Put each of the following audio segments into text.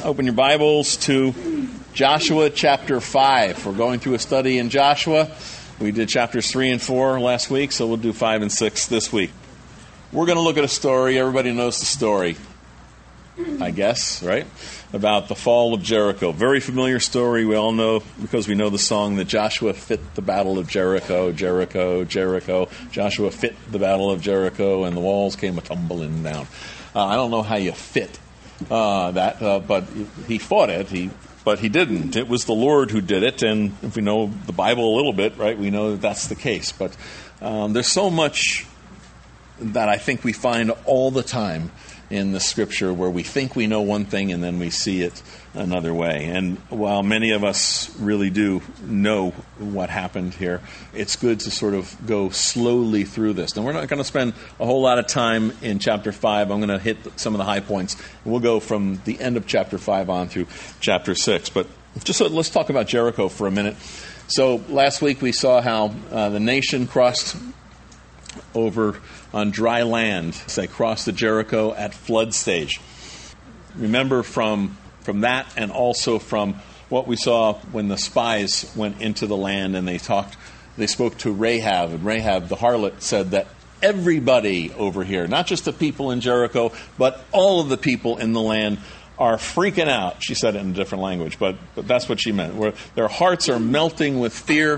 Open your Bibles to Joshua chapter 5. We're going through a study in Joshua. We did chapters 3 and 4 last week, so we'll do 5 and 6 this week. We're going to look at a story. Everybody knows the story, I guess, right? About the fall of Jericho. Very familiar story. We all know, because we know the song, that Joshua fit the battle of Jericho, Jericho, Jericho. Joshua fit the battle of Jericho, and the walls came a-tumbling down. I don't know how you fit but he fought it. But he didn't. It was the Lord who did it, and if we know the Bible a little bit, right, we know that that's the case. But there's so much that I think we find all the time in the Scripture where we think we know one thing and then we see it another way. And while many of us really do know what happened here, it's good to sort of go slowly through this. Now, we're not going to spend a whole lot of time in chapter 5. I'm going to hit some of the high points. And we'll go from the end of chapter 5 on through chapter 6. But let's talk about Jericho for a minute. So last week we saw how the nation crossed over on dry land. They crossed the Jericho at flood stage. Remember from that, and also from what we saw when the spies went into the land and they spoke to Rahab, and Rahab the harlot said that everybody over here, not just the people in Jericho, but all of the people in the land are freaking out. She said it in a different language, but that's what she meant. Where their hearts are melting with fear.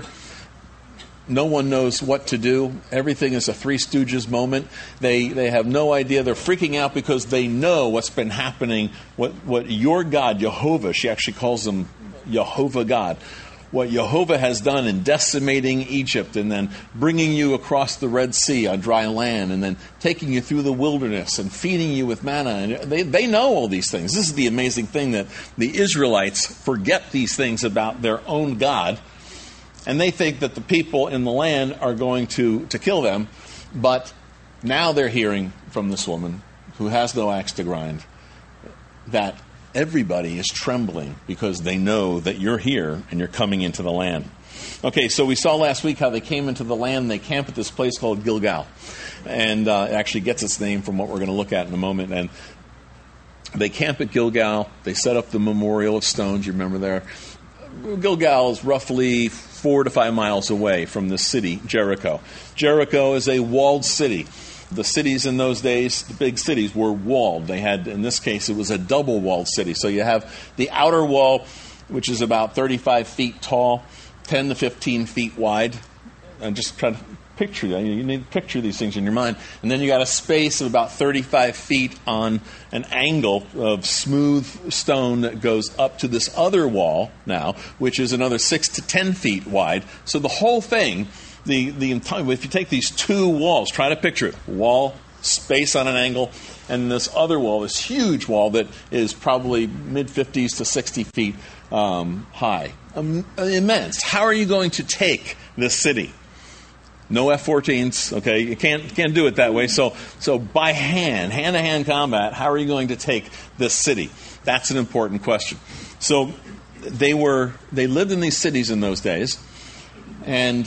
No one knows what to do. Everything is a Three Stooges moment. They have no idea. They're freaking out because they know what's been happening, what your God, Jehovah, she actually calls him Jehovah God, what Jehovah has done in decimating Egypt and then bringing you across the Red Sea on dry land and then taking you through the wilderness and feeding you with manna. And they know all these things. This is the amazing thing, that the Israelites forget these things about their own God. And they think that the people in the land are going to kill them. But now they're hearing from this woman, who has no axe to grind, that everybody is trembling because they know that you're here and you're coming into the land. Okay, so we saw last week how they came into the land. They camp at this place called Gilgal. And it actually gets its name from what we're going to look at in a moment. And they camp at Gilgal. They set up the memorial of stones. You remember there? Gilgal is roughly 4 to 5 miles away from the city, Jericho. Jericho is a walled city. The cities in those days, the big cities, were walled. They had, in this case, it was a double-walled city. So you have the outer wall, which is about 35 feet tall, 10 to 15 feet wide. And just try to picture that. You need to picture these things in your mind. And then you got a space of about 35 feet on an angle of smooth stone that goes up to this other wall now, which is another 6 to 10 feet wide. So the whole thing, the entire, if you take these two walls, try to picture it. Wall, space on an angle, and this other wall, this huge wall that is probably mid-50s to 60 feet high. Immense. How are you going to take this city? No F-14s, okay? You can't do it that way. So by hand-to-hand combat, how are you going to take this city? That's an important question. So they lived in these cities in those days, and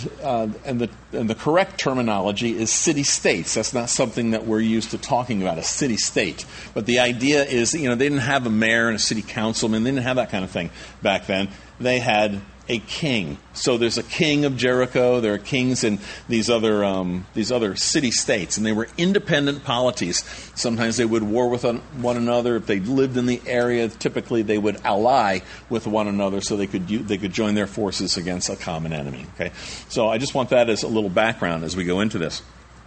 the correct terminology is city-states. That's not something that we're used to talking about, a city-state. But the idea is, they didn't have a mayor and a city councilman. They didn't have that kind of thing back then. They had a king. So there's a king of Jericho. There are kings in these other city-states, and they were independent polities. Sometimes they would war with one another. If they lived in the area, typically they would ally with one another so they could join their forces against a common enemy. Okay, so I just want that as a little background as we go into this.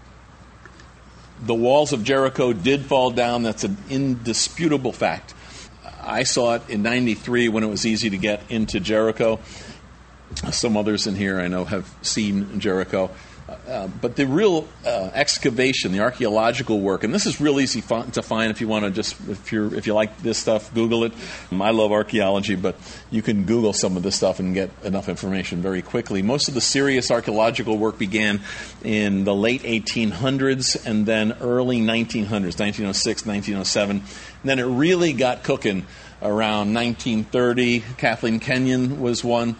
The walls of Jericho did fall down. That's an indisputable fact. I saw it in 93 when it was easy to get into Jericho. Some others in here I know have seen Jericho. But the real excavation, the archaeological work, and this is real easy to find if you want to just, if you like this stuff, Google it. I love archaeology, but you can Google some of this stuff and get enough information very quickly. Most of the serious archaeological work began in the late 1800s and then early 1900s, 1906, 1907. And then it really got cooking around 1930. Kathleen Kenyon was one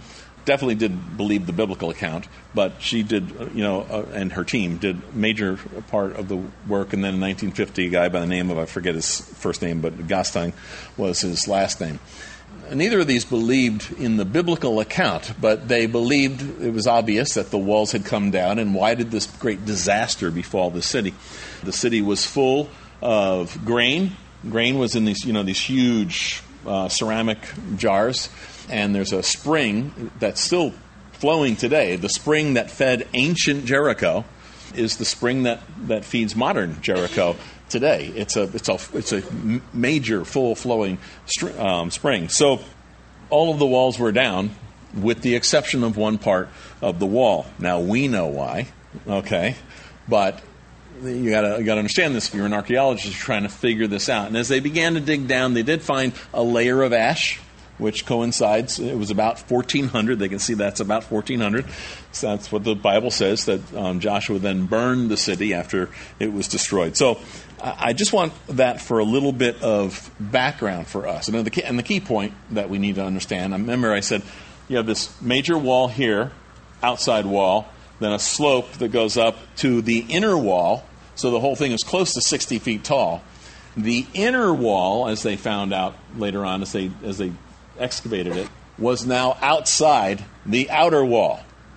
definitely did believe the biblical account, but she did, and her team did major part of the work. And then in 1950, a guy by the name of, I forget his first name, but Gaston was his last name. Neither of these believed in the biblical account, but they believed it was obvious that the walls had come down, and why did this great disaster befall the city? The city was full of grain. Grain was in these huge ceramic jars, and there's a spring that's still flowing today. The spring that fed ancient Jericho is the spring that feeds modern Jericho today. It's a major, full-flowing spring. So all of the walls were down, with the exception of one part of the wall. Now we know why, okay, but you gotta understand this. If you're an archaeologist, you're trying to figure this out. And as they began to dig down, they did find a layer of ash, which coincides. It was about 1400. They can see that's about 1400. So that's what the Bible says, that Joshua then burned the city after it was destroyed. So I just want that for a little bit of background for us. And the key point that we need to understand, I remember I said you have this major wall here, outside wall, then a slope that goes up to the inner wall, so the whole thing is close to 60 feet tall. The inner wall, as they found out later on, as they excavated it, was now outside the outer wall.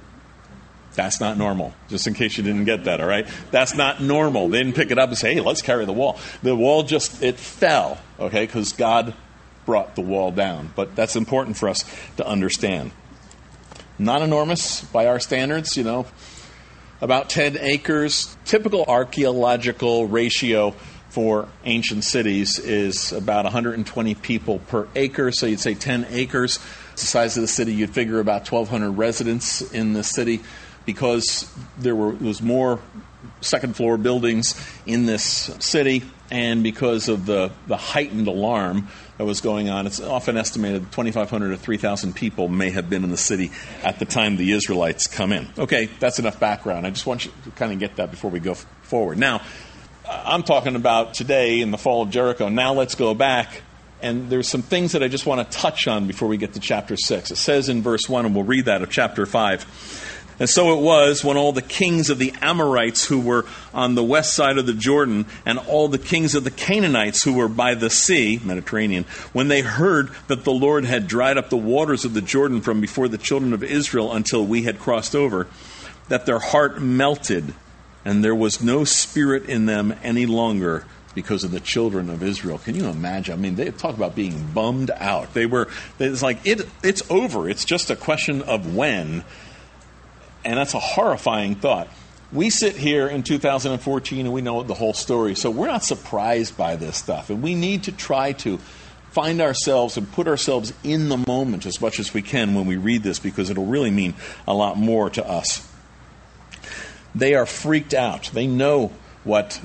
That's not normal, just in case you didn't get that, all right? That's not normal. They didn't pick it up and say, hey, let's carry the wall. The wall it fell, okay, because God brought the wall down. But that's important for us to understand. Not enormous by our standards, about 10 acres. Typical archaeological ratio for ancient cities is about 120 people per acre, so you'd say 10 acres. It's the size of the city. You'd figure about 1,200 residents in the city, because there was more second-floor buildings in this city, and because of the heightened alarm that was going on, it's often estimated 2,500 to 3,000 people may have been in the city at the time the Israelites come in. Okay, that's enough background. I just want you to kind of get that before we go forward. Now, I'm talking about today in the fall of Jericho. Now let's go back, and there's some things that I just want to touch on before we get to chapter 6. It says in verse 1, and we'll read that of chapter 5, and so it was when all the kings of the Amorites who were on the west side of the Jordan, and all the kings of the Canaanites who were by the sea, Mediterranean, when they heard that the Lord had dried up the waters of the Jordan from before the children of Israel until we had crossed over, that their heart melted, and there was no spirit in them any longer because of the children of Israel. Can you imagine? I mean, they talk about being bummed out. It's like, it's over. It's just a question of when. And that's a horrifying thought. We sit here in 2014 and we know the whole story, so we're not surprised by this stuff. And we need to try to find ourselves and put ourselves in the moment as much as we can when we read this, because it'll really mean a lot more to us. They are freaked out. They know what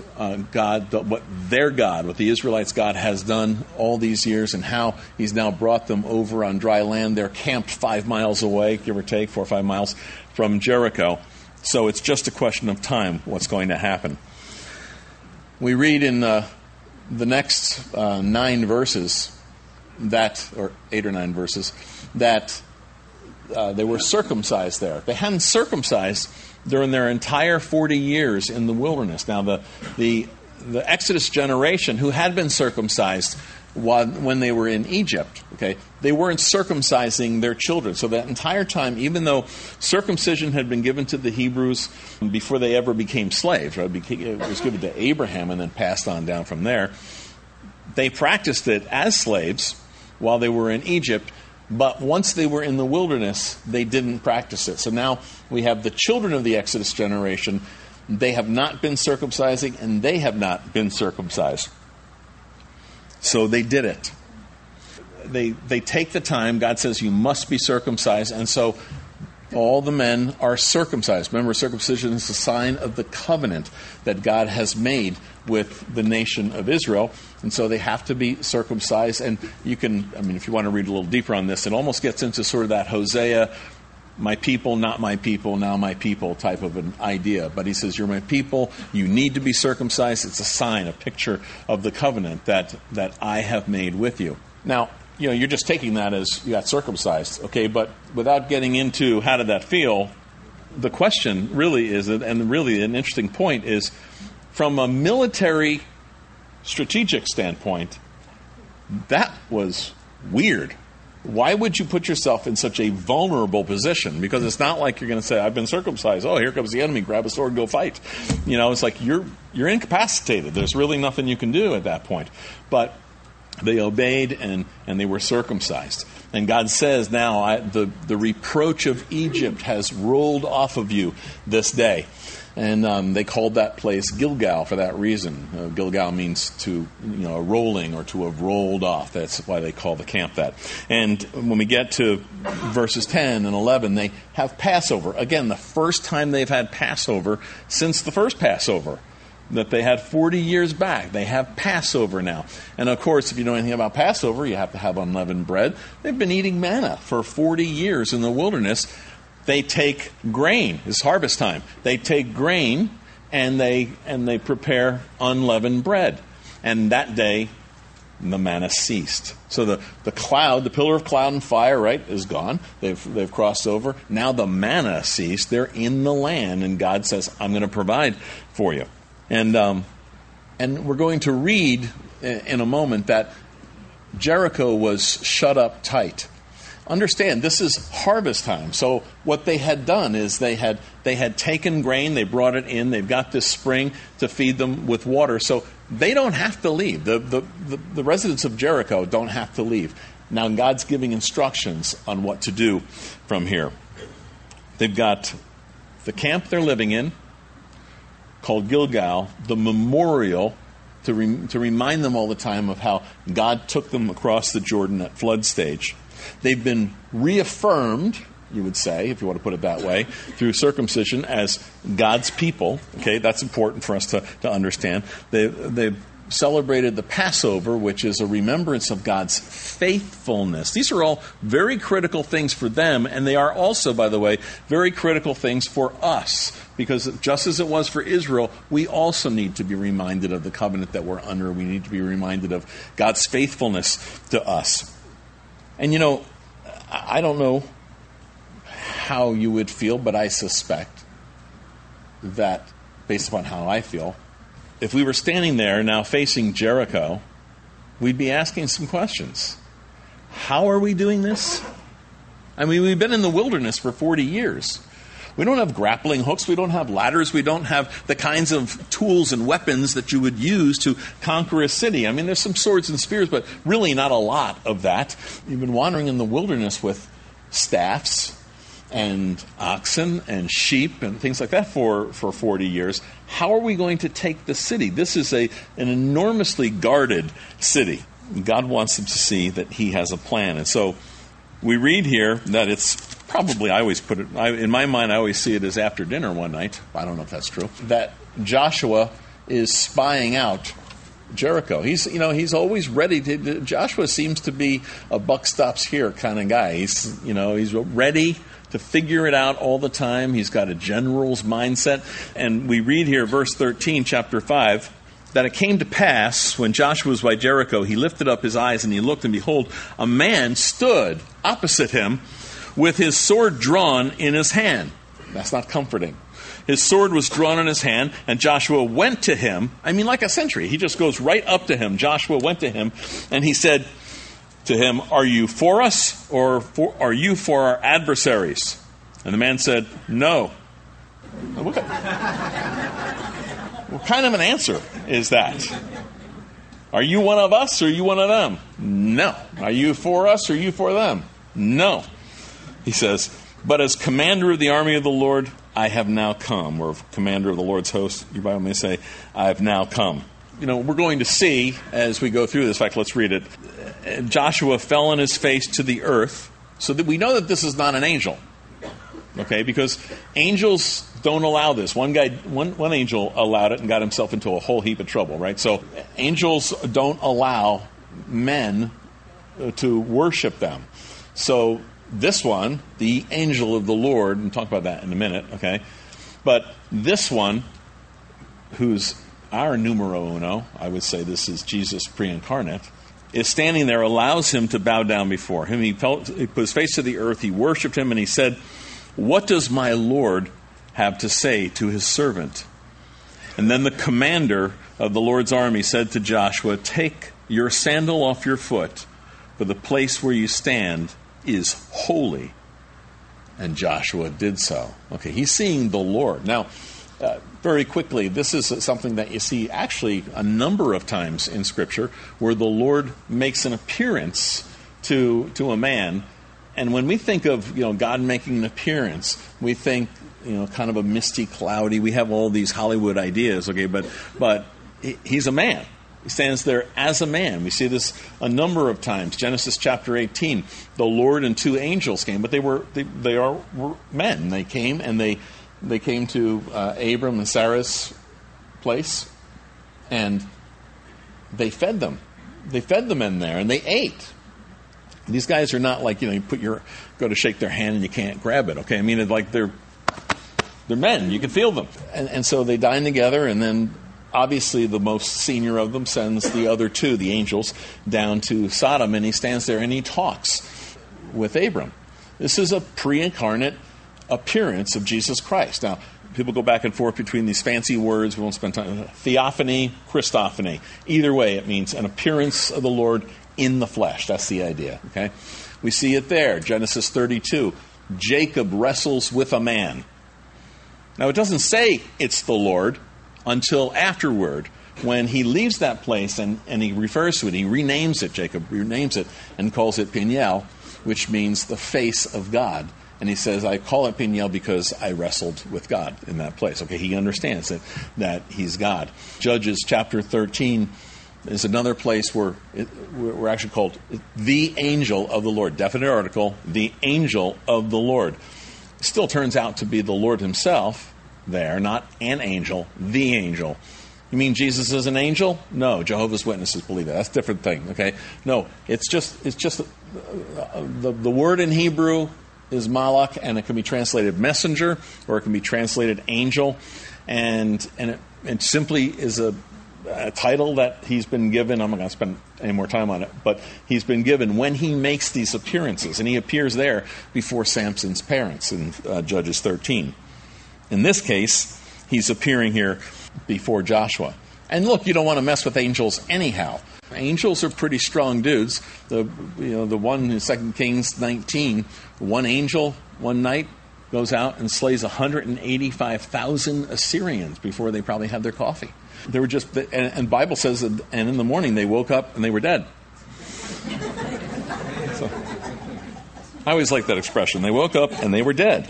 the Israelites' God has done all these years, and how he's now brought them over on dry land. They're camped 5 miles away, give or take, 4 or 5 miles from Jericho. So it's just a question of time what's going to happen. We read in the next 9 verses, or 8 or 9 verses, that they were circumcised there. They hadn't circumcised during their entire 40 years in the wilderness. Now, the Exodus generation who had been circumcised when they were in Egypt, okay, they weren't circumcising their children. So that entire time, even though circumcision had been given to the Hebrews before they ever became slaves, right? It was given to Abraham and then passed on down from there, they practiced it as slaves while they were in Egypt. But once they were in the wilderness, they didn't practice it. So now we have the children of the Exodus generation. They have not been circumcising, and they have not been circumcised. So they did it. They take the time. God says you must be circumcised, and so all the men are circumcised. Remember, circumcision is a sign of the covenant that God has made with the nation of Israel. And so they have to be circumcised. And you can, if you want to read a little deeper on this, it almost gets into sort of that Hosea, my people, not my people, now my people type of an idea. But he says, you're my people, you need to be circumcised. It's a sign, a picture of the covenant that I have made with you. Now, you're just taking that as you got circumcised, okay? But without getting into how did that feel, the question really is, and really an interesting point is, from a military strategic standpoint, that was weird. Why would you put yourself in such a vulnerable position? Because it's not like you're going to say, I've been circumcised. Oh, here comes the enemy. Grab a sword and go fight. It's like you're incapacitated. There's really nothing you can do at that point. But they obeyed and they were circumcised. And God says now, the reproach of Egypt has rolled off of you this day. And they called that place Gilgal for that reason. Gilgal means to, rolling or to have rolled off. That's why they call the camp that. And when we get to verses 10 and 11, they have Passover. Again, the first time they've had Passover since the first Passover that they had 40 years back. They have Passover now. And of course, if you know anything about Passover, you have to have unleavened bread. They've been eating manna for 40 years in the wilderness. They take grain. It's harvest time. They take grain and they prepare unleavened bread. And that day, the manna ceased. So the cloud, the pillar of cloud and fire, right, is gone. They've crossed over. Now the manna ceased. They're in the land, and God says, I'm going to provide for you. And we're going to read in a moment that Jericho was shut up tight. Understand, this is harvest time. So what they had done is they had taken grain, they brought it in, they've got this spring to feed them with water. So they don't have to leave. The residents of Jericho don't have to leave. Now God's giving instructions on what to do from here. They've got the camp they're living in, called Gilgal, the memorial to remind them all the time of how God took them across the Jordan at flood stage. They've been reaffirmed, you would say, if you want to put it that way, through circumcision as God's people. Okay, that's important for us to understand. They've celebrated the Passover, which is a remembrance of God's faithfulness. These are all very critical things for them, and they are also, by the way, very critical things for us, because just as it was for Israel, we also need to be reminded of the covenant that we're under. We need to be reminded of God's faithfulness to us. And I don't know how you would feel, but I suspect that, based upon how I feel, if we were standing there now facing Jericho, we'd be asking some questions. How are we doing this? I mean, we've been in the wilderness for 40 years. We don't have grappling hooks. We don't have ladders. We don't have the kinds of tools and weapons that you would use to conquer a city. I mean, there's some swords and spears, but really not a lot of that. You've been wandering in the wilderness with staffs and oxen and sheep and things like that for 40 years. How are we going to take the city? This is an enormously guarded city. God wants them to see that he has a plan. And so we read here that it's probably, I always put it, in my mind, I always see it as after dinner one night. I don't know if that's true. That Joshua is spying out Jericho. He's always ready to. Joshua seems to be a buck stops here kind of guy. He's ready to figure it out all the time. He's got a general's mindset. And we read here, verse 13, chapter 5, that it came to pass when Joshua was by Jericho, he lifted up his eyes and he looked, and behold, a man stood opposite him with his sword drawn in his hand. That's not comforting. His sword was drawn in his hand, and Joshua went to him. I mean, like a sentry. He just goes right up to him. Joshua went to him, and he said to him, "Are you for us, or are you for our adversaries?" And the man said, "No." What kind of an answer is that? Are you one of us, or are you one of them? No. Are you for us, or are you for them? No. He says, "But as commander of the army of the Lord, I have now come." Or commander of the Lord's host, your Bible may say, "I have now come." We're going to see as we go through this. In fact, let's read it. Joshua fell on his face to the earth, so that we know that this is not an angel. Okay, because angels don't allow this. One angel allowed it and got himself into a whole heap of trouble, right? So angels don't allow men to worship them. So this one, the angel of the Lord, and talk about that in a minute, okay? But this one, who's our numero uno, I would say this is Jesus pre-incarnate, is standing there, allows him to bow down before him. He put his face to the earth, he worshipped him, and he said, "What does my Lord have to say to his servant?" And then the commander of the Lord's army said to Joshua, "Take your sandal off your foot, for the place where you stand is holy." And Joshua did so. Okay, he's seeing the Lord. Now, very quickly, this is something that you see actually a number of times in Scripture where the Lord makes an appearance to a man. And when we think of God making an appearance, we think kind of a misty, cloudy. We have all these Hollywood ideas, okay? But he's a man. He stands there as a man. We see this a number of times. Genesis chapter 18, the Lord and two angels came, but they were men. They came and they came to Abram and Sarah's place, and they fed them. They fed the men there, and they ate. These guys are not like you go to shake their hand and you can't grab it. Okay, I mean it's like they're men. You can feel them, and so they dine together, and then obviously the most senior of them sends the other two, the angels, down to Sodom, and he stands there and he talks with Abram. This is a pre-incarnate appearance of Jesus Christ. Now, people go back and forth between these fancy words. We won't spend time. Theophany, Christophany. Either way, it means an appearance of the Lord in the flesh. That's the idea. Okay, we see it there. Genesis 32. Jacob wrestles with a man. Now, it doesn't say it's the Lord until afterward, when he leaves that place and he refers to it. He renames it. Jacob renames it and calls it Peniel, which means the face of God. And he says, I call it Peniel because I wrestled with God in that place. Okay, he understands that he's God. Judges chapter 13 is another place where we're actually called the angel of the Lord. Definite article, the angel of the Lord. Still turns out to be the Lord himself there, not an angel, the angel. You mean Jesus is an angel? No, Jehovah's Witnesses believe that. That's a different thing, okay? No, it's just the word in Hebrew is malach, and it can be translated messenger, or it can be translated angel, and it simply is a title that he's been given. I'm not going to spend any more time on it, but he's been given when he makes these appearances, and he appears there before Samson's parents in Judges 13. In this case, he's appearing here before Joshua. And look, you don't want to mess with angels anyhow. Angels are pretty strong dudes. The one in 2 Kings 19, one angel one night goes out and slays 185,000 Assyrians before they probably had their coffee. They were just, and Bible says that, and in the morning they woke up and they were dead. So, I always like that expression. They woke up and they were dead.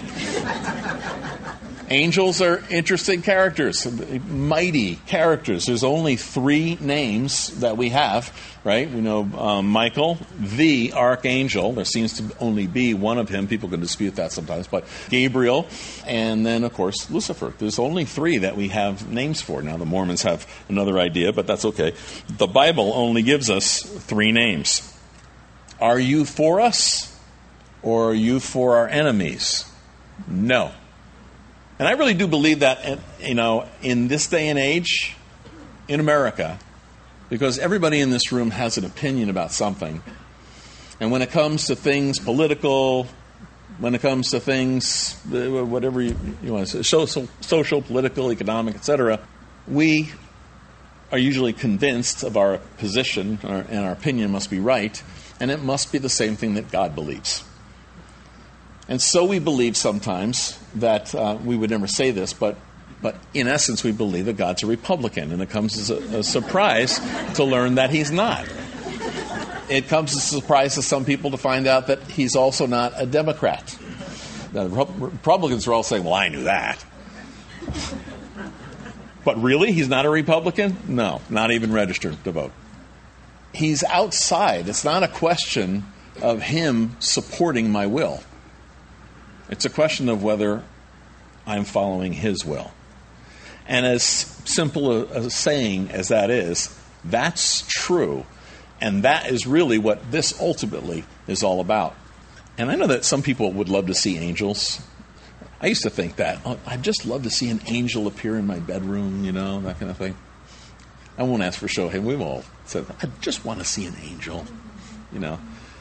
Angels are interesting characters, mighty characters. There's only 3 names that we have, right? We know Michael, the archangel. There seems to only be one of him. People can dispute that sometimes. But Gabriel, and then, of course, Lucifer. There's only 3 that we have names for. Now, the Mormons have another idea, but that's okay. The Bible only gives us 3 names. Are you for us, or are you for our enemies? No. And I really do believe that, in this day and age, in America, because everybody in this room has an opinion about something. And when it comes to things political, when it comes to things, whatever you want to say, social, political, economic, etc., we are usually convinced of our position, and our opinion must be right, and it must be the same thing that God believes. And so we believe sometimes that we would never say this, but in essence we believe that God's a Republican, and it comes as a surprise to learn that he's not. It comes as a surprise to some people to find out that he's also not a Democrat. Now, the Republicans are all saying, well, I knew that. But really, he's not a Republican? No, not even registered to vote. He's outside. It's not a question of him supporting my will. It's a question of whether I'm following his will. And as simple a saying as that is, that's true. And that is really what this ultimately is all about. And I know that some people would love to see angels. I used to think that. I'd just love to see an angel appear in my bedroom, that kind of thing. I won't ask for show. Hey, we won't said, I just want to see an angel, you know.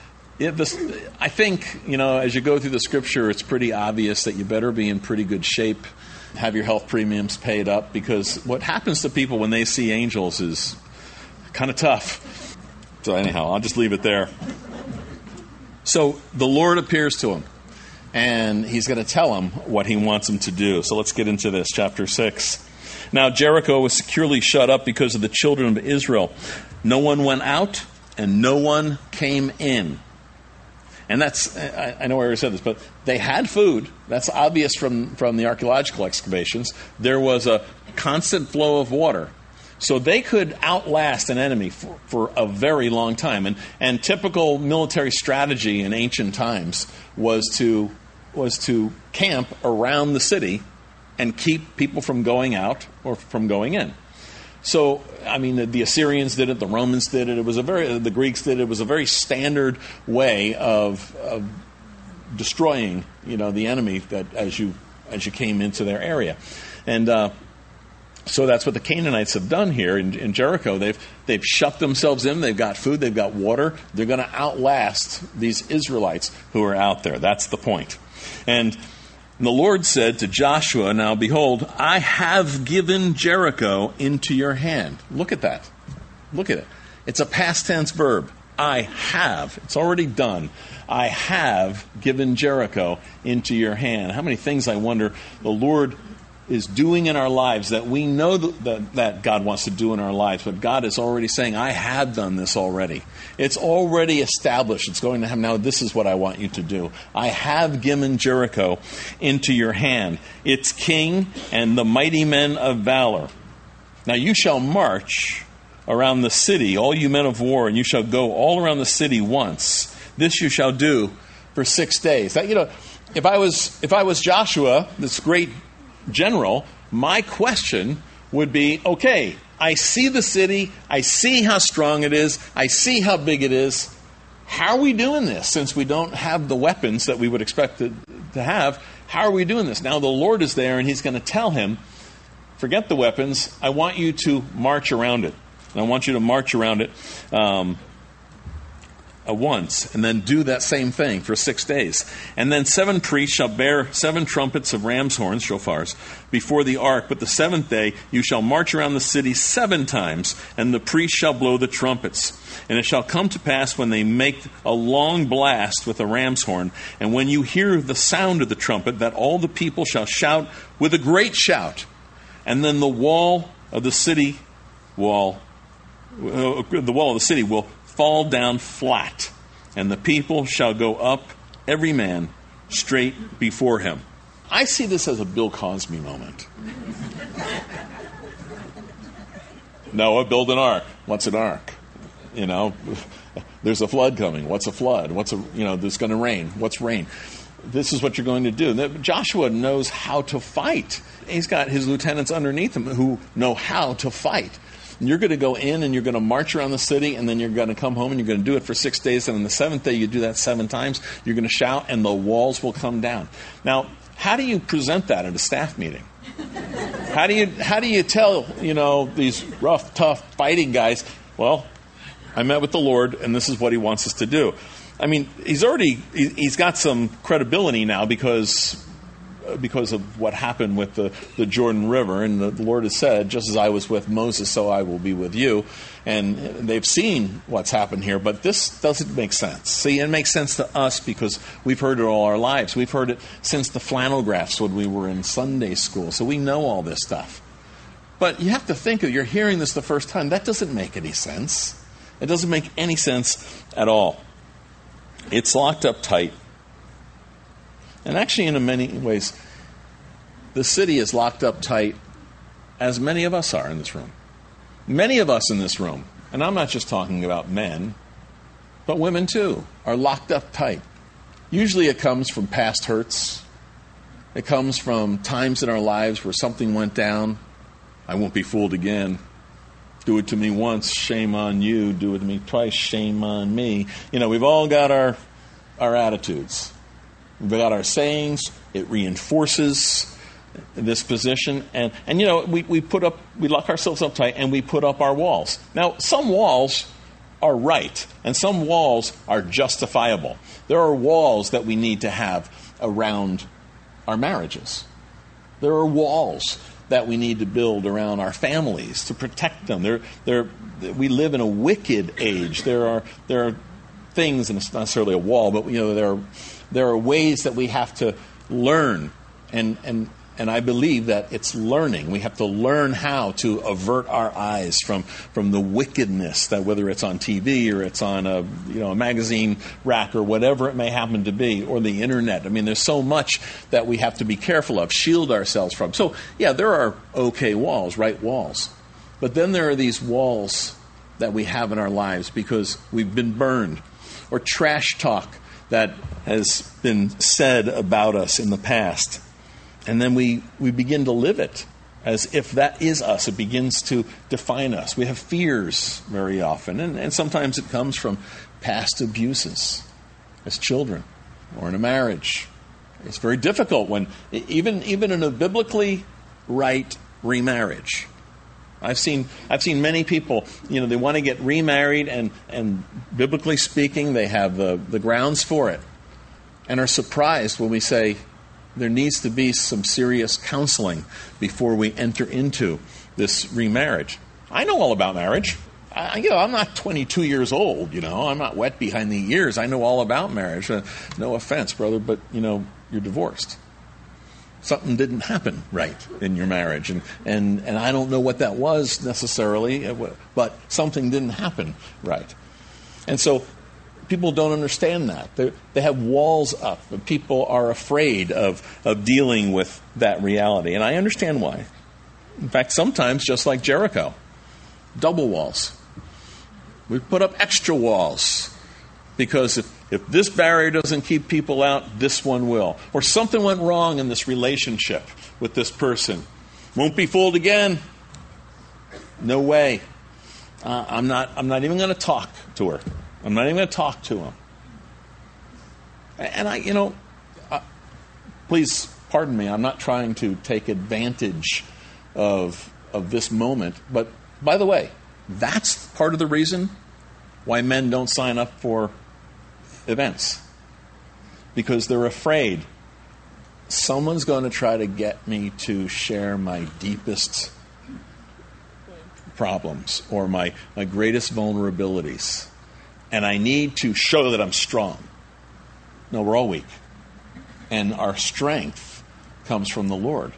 I think, as you go through the Scripture, it's pretty obvious that you better be in pretty good shape, have your health premiums paid up, because what happens to people when they see angels is kind of tough. So anyhow, I'll just leave it there. So the Lord appears to him, and he's going to tell him what he wants him to do. So let's get into this, chapter 6. Now Jericho was securely shut up because of the children of Israel. No one went out, and no one came in. And that's, I know I already said this, but they had food. That's obvious from the archaeological excavations. There was a constant flow of water. So they could outlast an enemy for a very long time. And typical military strategy in ancient times was to camp around the city and keep people from going out or from going in. So, the Assyrians did it, the Romans did it, the Greeks did it. It was a very standard way of destroying, the enemy that as you came into their area. And so that's what the Canaanites have done here in Jericho. They've shut themselves in. They've got food. They've got water. They're going to outlast these Israelites who are out there. That's the point. And the Lord said to Joshua, now behold, I have given Jericho into your hand. Look at that. Look at it. It's a past tense verb. I have. It's already done. I have given Jericho into your hand. How many things, I wonder, the Lord is doing in our lives that we know that God wants to do in our lives, but God is already saying, I have done this already. It's already established. It's going to happen. Now this is what I want you to do. I have given Jericho into your hand, its king and the mighty men of valor. Now you shall march around the city, all you men of war, and you shall go all around the city once. This you shall do for 6 days. Now, if I was Joshua, this great general, my question would be, okay, I see the city, I see how strong it is, I see how big it is. How are we doing this? Since we don't have the weapons that we would expect to have, how are we doing this? Now the Lord is there, and he's going to tell him, forget the weapons, I want you to march around it. And I want you to march around it once, and then do that same thing for 6 days. And then 7 priests shall bear 7 trumpets of ram's horns, shofars, before the ark. But the 7th day you shall march around the city 7 times, and the priests shall blow the trumpets. And it shall come to pass when they make a long blast with a ram's horn, and when you hear the sound of the trumpet, that all the people shall shout with a great shout. And then the wall of the city will fall down flat, and the people shall go up, every man straight before him. I see this as a Bill Cosby moment. Noah, build an ark. What's an ark? There's a flood coming. What's a flood? There's going to rain. What's rain? This is what you're going to do. Joshua knows how to fight. He's got his lieutenants underneath him who know how to fight. You're going to go in and you're going to march around the city, and then you're going to come home and you're going to do it for 6 days. And on the 7th day, you do that 7 times. You're going to shout, and the walls will come down. Now, how do you present that at a staff meeting? How do you tell these rough, tough fighting guys? Well, I met with the Lord, and this is what He wants us to do. He's got some credibility now because of what happened with the Jordan River. And the Lord has said, just as I was with Moses, so I will be with you. And they've seen what's happened here, but this doesn't make sense. See, it makes sense to us because we've heard it all our lives. We've heard it since the flannel graphs when we were in Sunday school, so we know all this stuff. But you have to think you're hearing this the first time. That doesn't make any sense. It doesn't make any sense at all. It's locked up tight. And actually, in many ways, the city is locked up tight, as many of us are in this room. Many of us in this room, and I'm not just talking about men, but women too, are locked up tight. Usually it comes from past hurts. It comes from times in our lives where something went down. I won't be fooled again. Do it to me once, shame on you. Do it to me twice, shame on me. We've all got our attitudes. We've got our sayings. It reinforces this position, and we lock ourselves up tight and we put up our walls. Now, some walls are right, and some walls are justifiable. There are walls that we need to have around our marriages. There are walls that we need to build around our families to protect them. We live in a wicked age. There are things, and it's not necessarily a wall, but there are ways that we have to learn, and I believe that it's learning. We have to learn how to avert our eyes from the wickedness, that whether it's on TV or it's on a magazine rack or whatever it may happen to be, or the internet. I mean, there's so much that we have to be careful of, shield ourselves from. So, yeah, there are okay walls, right walls. But then there are these walls that we have in our lives because we've been burned, or trash talk that has been said about us in the past. And then we begin to live it as if that is us. It begins to define us. We have fears very often, and sometimes it comes from past abuses as children or in a marriage. It's very difficult when, even in a biblically right remarriage. I've seen many people, they want to get remarried, and biblically speaking, they have the grounds for it, and are surprised when we say, there needs to be some serious counseling before we enter into this remarriage. I know all about marriage. I'm not 22 years old, I'm not wet behind the ears. I know all about marriage. No offense, brother, but, you're divorced. Something didn't happen right in your marriage. And I don't know what that was necessarily, but something didn't happen right. And so people don't understand that. They have walls up. People are afraid of dealing with that reality. And I understand why. In fact, sometimes, just like Jericho, double walls. We put up extra walls because if this barrier doesn't keep people out, this one will. Or something went wrong in this relationship with this person. Won't be fooled again. No way. I'm not even going to talk to her. I'm not even going to talk to him. And please pardon me, I'm not trying to take advantage of this moment. But, by the way, that's part of the reason why men don't sign up for events. Because they're afraid someone's going to try to get me to share my deepest problems or my greatest vulnerabilities. And I need to show that I'm strong. No, we're all weak. And our strength comes from the Lord.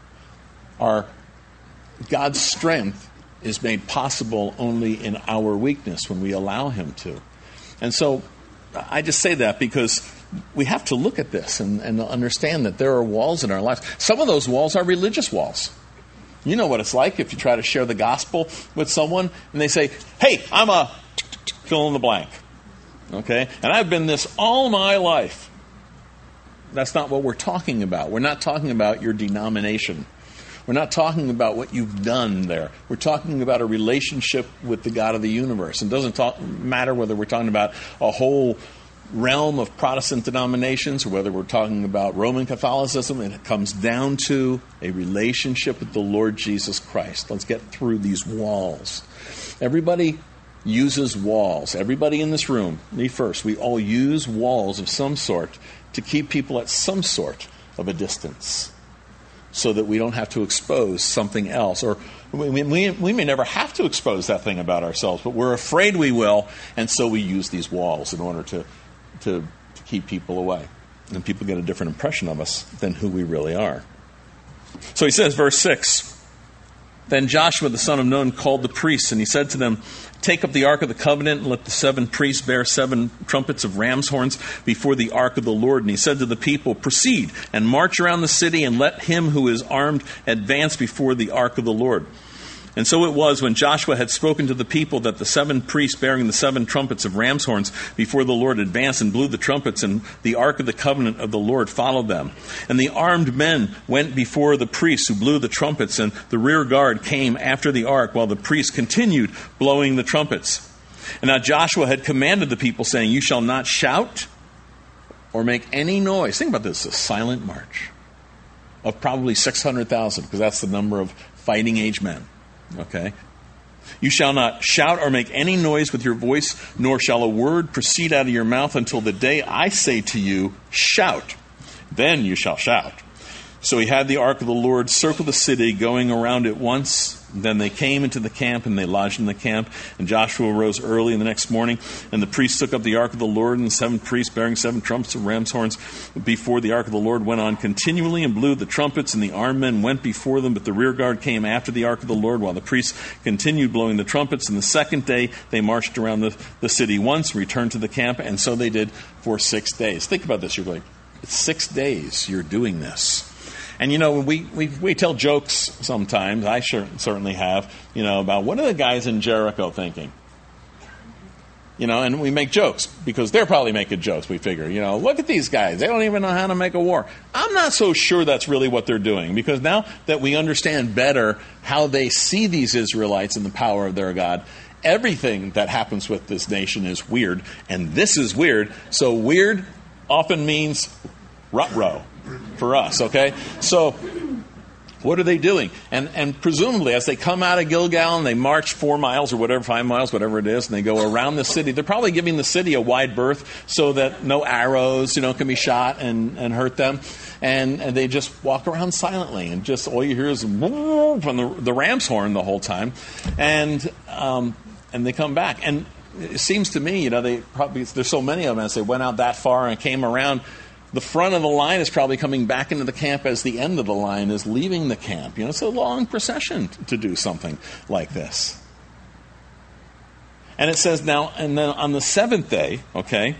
God's strength is made possible only in our weakness when we allow Him to. And so I just say that because we have to look at this and understand that there are walls in our lives. Some of those walls are religious walls. You know what it's like if you try to share the gospel with someone and they say, hey, I'm a fill in the blank. Okay? And I've been this all my life. That's not what we're talking about. We're not talking about your denomination. We're not talking about what you've done there. We're talking about a relationship with the God of the universe. It doesn't matter whether we're talking about a whole realm of Protestant denominations or whether we're talking about Roman Catholicism. It comes down to a relationship with the Lord Jesus Christ. Let's get through these walls. Everybody uses walls. Everybody in this room, me first, we all use walls of some sort to keep people at some sort of a distance so that we don't have to expose something else. Or we may never have to expose that thing about ourselves, but we're afraid we will, and so we use these walls in order to keep people away. And people get a different impression of us than who we really are. So he says, verse 6, then Joshua the son of Nun called the priests, and he said to them, take up the ark of the covenant, and let the 7 priests bear 7 trumpets of ram's horns before the ark of the Lord. And he said to the people, proceed and march around the city, and let him who is armed advance before the ark of the Lord. And so it was, when Joshua had spoken to the people, that the 7 priests bearing the 7 trumpets of ram's horns before the Lord advanced and blew the trumpets, and the ark of the covenant of the Lord followed them. And the armed men went before the priests who blew the trumpets, and the rear guard came after the ark, while the priests continued blowing the trumpets. And now Joshua had commanded the people, saying, you shall not shout or make any noise. Think about this, a silent march. of probably 600,000, because that's the number of fighting age men. Okay? You shall not shout or make any noise with your voice, nor shall a word proceed out of your mouth until the day I say to you, shout. Then you shall shout. So he had the ark of the Lord circle the city, going around it once. Then they came into the camp, and they lodged in the camp. And Joshua rose early in the next morning, and the priests took up the ark of the Lord, and the 7 priests bearing 7 trumpets of ram's horns before the ark of the Lord went on continually and blew the trumpets, and the armed men went before them, but the rear guard came after the ark of the Lord, while the priests continued blowing the trumpets. And the second day they marched around the city once, returned to the camp, and so they did for 6 days. Think about this. You're like, it's 6 days you're doing this. And, we tell jokes sometimes, I certainly have, about what are the guys in Jericho thinking? And we make jokes because they're probably making jokes, we figure. Look at these guys. They don't even know how to make a war. I'm not so sure that's really what they're doing, because now that we understand better how they see these Israelites and the power of their God, everything that happens with this nation is weird, and this is weird. So weird often means ruh-roh for us, okay? So what are they doing? And presumably, as they come out of Gilgal and they march 4 miles or whatever, 5 miles, whatever it is, and they go around the city, they're probably giving the city a wide berth so that no arrows, can be shot and hurt them. And they just walk around silently, and just all you hear is from the ram's horn the whole time. And they come back. And it seems to me, there's so many of them, as they went out that far and came around, the front of the line is probably coming back into the camp as the end of the line is leaving the camp. It's a long procession to do something like this. And it says now, and then on the 7th day, okay,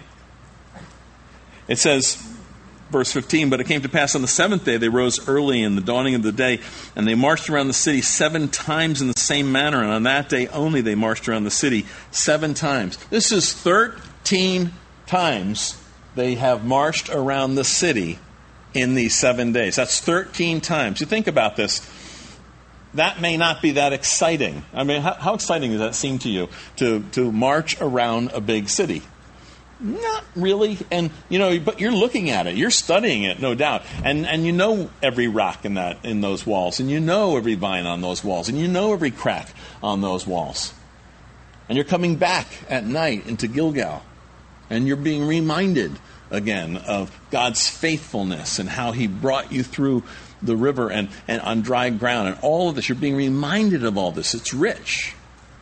it says, verse 15, but it came to pass on the 7th day, they rose early in the dawning of the day, and they marched around the city 7 times in the same manner. And on that day only they marched around the city 7 times. This is 13 times they have marched around the city in these 7 days. That's 13 times. You think about this. That may not be that exciting. I mean, how exciting does that seem to you, to march around a big city? Not really. And, but you're looking at it. You're studying it, no doubt. And every rock in those walls. And every vine on those walls. And every crack on those walls. And you're coming back at night into Gilgal. And you're being reminded again of God's faithfulness and how he brought you through the river and on dry ground and all of this. You're being reminded of all this. It's rich.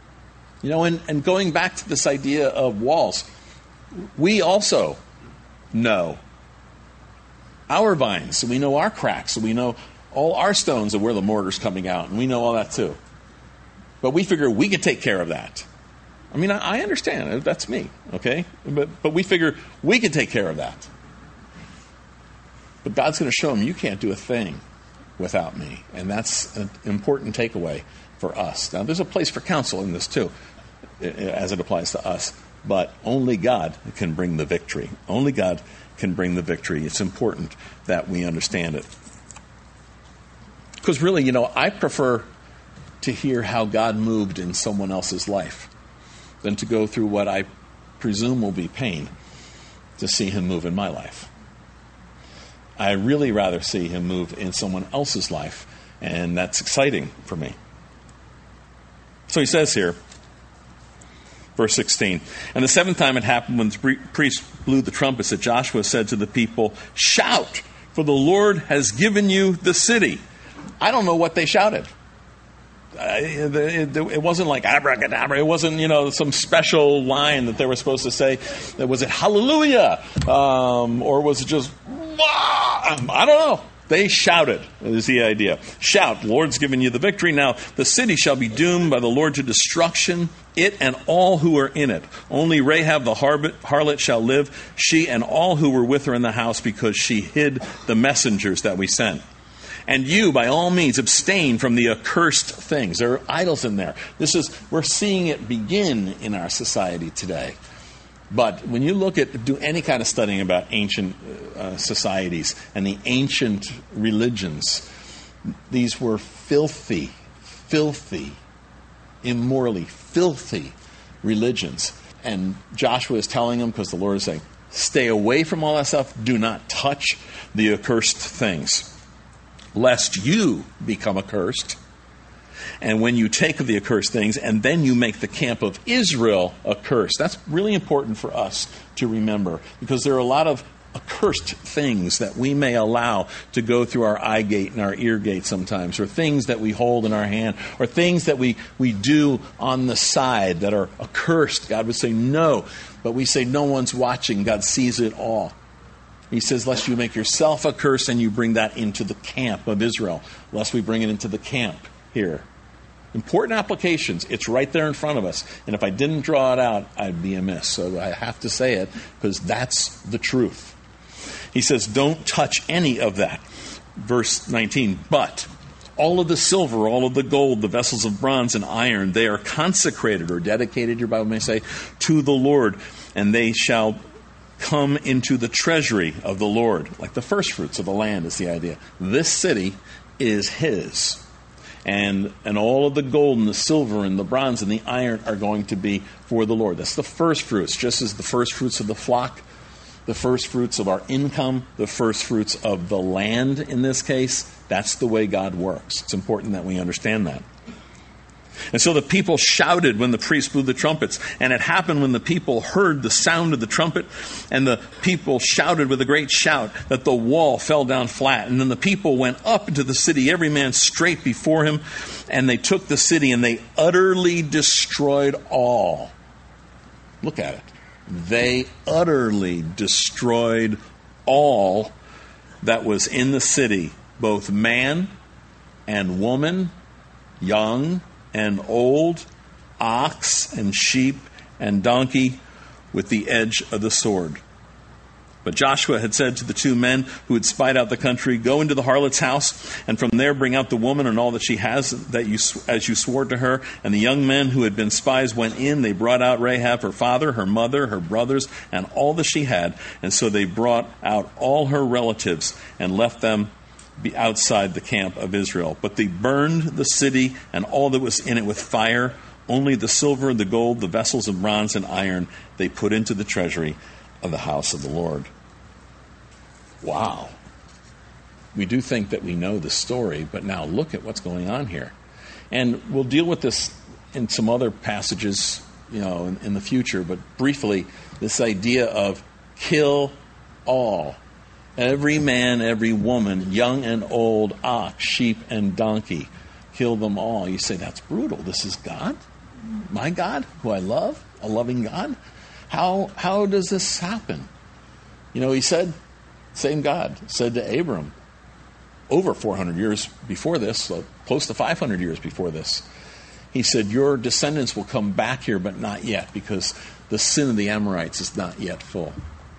And going back to this idea of walls, we also know our vines. And we know our cracks. And we know all our stones and where the mortar's coming out. And we know all that too. But we figure we can take care of that. I mean, I understand. That's me, okay? But we figure we can take care of that. But God's going to show him, you can't do a thing without me. And that's an important takeaway for us. Now, there's a place for counsel in this, too, as it applies to us. But only God can bring the victory. Only God can bring the victory. It's important that we understand it. Because really, I prefer to hear how God moved in someone else's life than to go through what I presume will be pain to see him move in my life. I really rather see him move in someone else's life, and that's exciting for me. So he says here, verse 16, and the 7th time it happened when the priest blew the trumpets that Joshua said to the people, shout, for the Lord has given you the city. I don't know what they shouted. It wasn't like abracadabra. It wasn't, some special line that they were supposed to say. Was it hallelujah? Or was it just, I don't know. They shouted, is the idea. Shout, the Lord's given you the victory. Now, the city shall be doomed by the Lord to destruction, it and all who are in it. Only Rahab the harlot shall live, she and all who were with her in the house, because she hid the messengers that we sent. And you, by all means, abstain from the accursed things. There are idols in there. We're seeing it begin in our society today. But when you do any kind of studying about ancient societies and the ancient religions, these were filthy, immorally filthy religions. And Joshua is telling them, because the Lord is saying, stay away from all that stuff. Do not touch the accursed things. lest you become accursed. And when you take of the accursed things, and then you make the camp of Israel accursed. That's really important for us to remember, because there are a lot of accursed things that we may allow to go through our eye gate and our ear gate sometimes, or things that we hold in our hand, or things that we do on the side that are accursed. God would say no, but we say no one's watching. God sees it all. He says, lest you make yourself accursed and you bring that into the camp of Israel, lest we bring it into the camp here. Important applications. It's right there in front of us. And if I didn't draw it out, I'd be amiss. So I have to say it because that's the truth. He says, don't touch any of that. Verse 19, but all of the silver, all of the gold, the vessels of bronze and iron, they are consecrated or dedicated, your Bible may say, to the Lord, and they shall come into the treasury of the Lord. Like the first fruits of the land is the idea. This city is his. And all of the gold and the silver and the bronze and the iron are going to be for the Lord. That's the first fruits, just as the first fruits of the flock, the first fruits of our income, the first fruits of the land in this case. That's the way God works. It's important that we understand that. And so the people shouted when the priest blew the trumpets. And it happened when the people heard the sound of the trumpet, and the people shouted with a great shout, that the wall fell down flat. And then the people went up into the city, every man straight before him, and they took the city and they utterly destroyed all. Look at it. They utterly destroyed all that was in the city, both man and woman, young and old, ox and sheep and donkey, with the edge of the sword. But Joshua had said to the two men who had spied out the country, go into the harlot's house, and from there bring out the woman and all that she has, as you swore to her. And the young men who had been spies went in. They brought out Rahab, her father, her mother, her brothers, and all that she had. And so they brought out all her relatives and left them be outside the camp of Israel. But they burned the city and all that was in it with fire. Only the silver, the gold, the vessels of bronze and iron they put into the treasury of the house of the Lord. Wow. We do think that we know the story, but now look at what's going on here. And we'll deal with this in some other passages, in the future, but briefly, this idea of kill all. Every man, every woman, young and old, ox, sheep, and donkey. Kill them all. You say, that's brutal. This is God? My God, who I love? A loving God? How does this happen? He said, same God, said to Abram, over 400 years before this, close to 500 years before this. He said, your descendants will come back here, but not yet, because the sin of the Amorites is not yet full.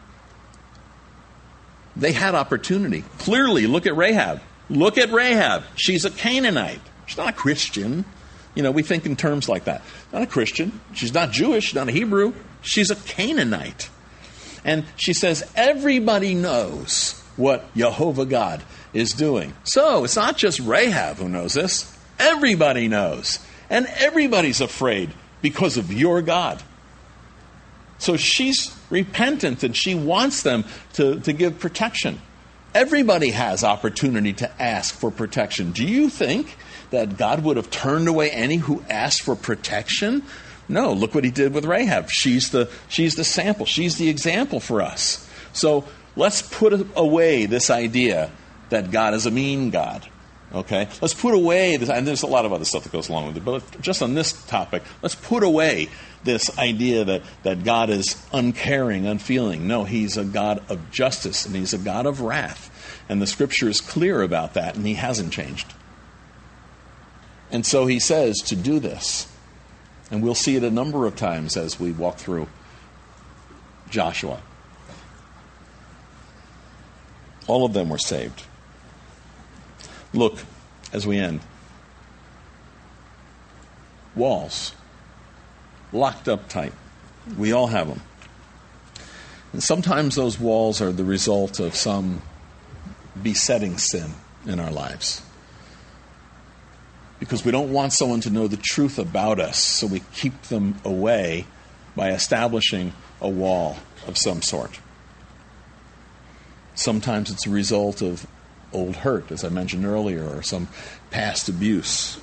They had opportunity. Clearly, look at Rahab. Look at Rahab. She's a Canaanite. She's not a Christian. We think in terms like that. Not a Christian. She's not Jewish, not a Hebrew. She's a Canaanite. And she says, everybody knows what Jehovah God is doing. So it's not just Rahab who knows this. Everybody knows. And everybody's afraid because of your God. So she's repentant and she wants them to give protection. Everybody has opportunity to ask for protection. Do you think that God would have turned away any who asked for protection? No, look what he did with Rahab. She's the sample. She's the example for us. So let's put away this idea that God is a mean God. Okay? Let's put away this, and there's a lot of other stuff that goes along with it, but just on this topic, let's put away this idea that God is uncaring, unfeeling. No, he's a God of justice, and he's a God of wrath. And the scripture is clear about that, and he hasn't changed. And so he says to do this. And we'll see it a number of times as we walk through Joshua. All of them were saved. Look, as we end. Walls. Locked up tight. We all have them. And sometimes those walls are the result of some besetting sin in our lives. Because we don't want someone to know the truth about us, so we keep them away by establishing a wall of some sort. Sometimes it's a result of old hurt, as I mentioned earlier, or some past abuse.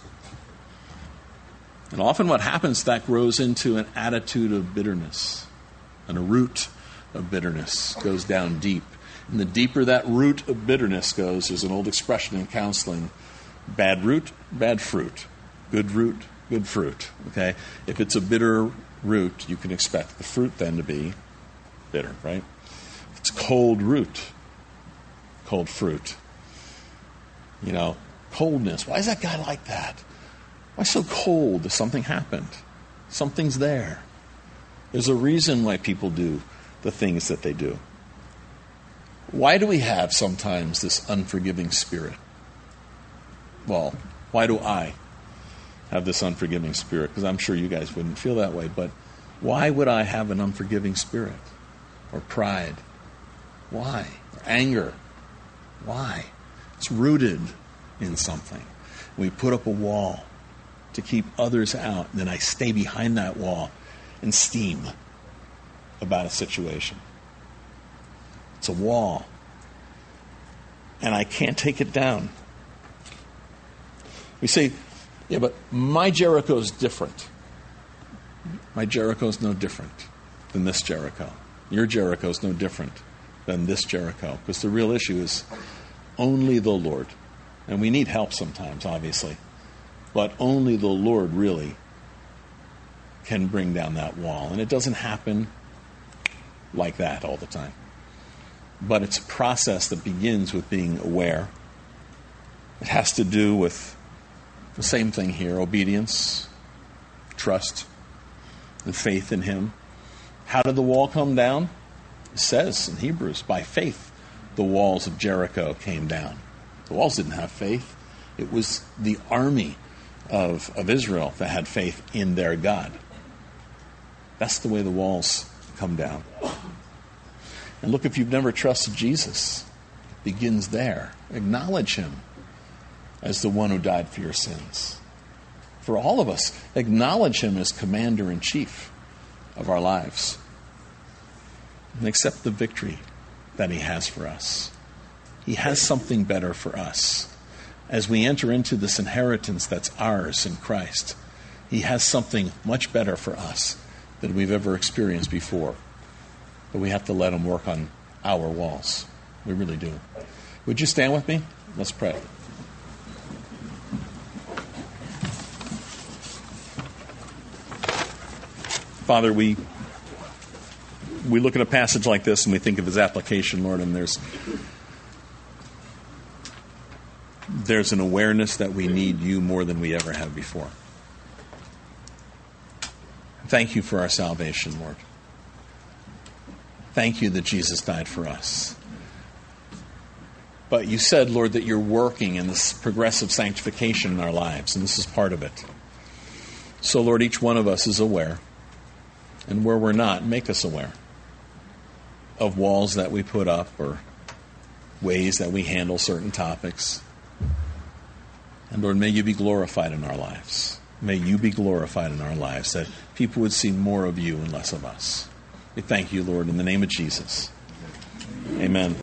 And often what happens, that grows into an attitude of bitterness, and a root of bitterness goes down deep. And the deeper that root of bitterness goes, there's an old expression in counseling, bad root, bad fruit. Good root, good fruit. Okay? If it's a bitter root, you can expect the fruit then to be bitter, right? If it's cold root, cold fruit. You know, coldness. Why is that guy like that? Why so cold? If something happened. Something's there. There's a reason why people do the things that they do. Why do we have sometimes this unforgiving spirit? Well, why do I have this unforgiving spirit? Because I'm sure you guys wouldn't feel that way, but why would I have an unforgiving spirit? Or pride? Why? Or anger? Why? It's rooted in something. We put up a wall to keep others out, and then I stay behind that wall and steam about a situation. It's a wall. And I can't take it down. We say, yeah, but my Jericho is different. My Jericho is no different than this Jericho. Your Jericho is no different than this Jericho. Because the real issue is only the Lord. And we need help sometimes, obviously. But only the Lord really can bring down that wall. And it doesn't happen like that all the time. But it's a process that begins with being aware. It has to do with the same thing here, obedience, trust, and faith in Him. How did the wall come down? It says in Hebrews, by faith, the walls of Jericho came down. The walls didn't have faith. It was the army of Israel that had faith in their God. That's the way the walls come down. And look, if you've never trusted Jesus, it begins there. Acknowledge Him as the one who died for your sins. For all of us, acknowledge Him as commander-in-chief of our lives. And accept the victory that He has for us. He has something better for us. As we enter into this inheritance that's ours in Christ, He has something much better for us than we've ever experienced before. But we have to let Him work on our walls. We really do. Would you stand with me? Let's pray. Father, we look at a passage like this and we think of His application, Lord, and there's an awareness that we need You more than we ever have before. Thank You for our salvation, Lord. Thank You that Jesus died for us. But You said, Lord, that You're working in this progressive sanctification in our lives, and this is part of it. So, Lord, each one of us is aware, and where we're not, make us aware of walls that we put up or ways that we handle certain topics. And Lord, may You be glorified in our lives. May You be glorified in our lives, that people would see more of You and less of us. We thank You, Lord, in the name of Jesus. Amen.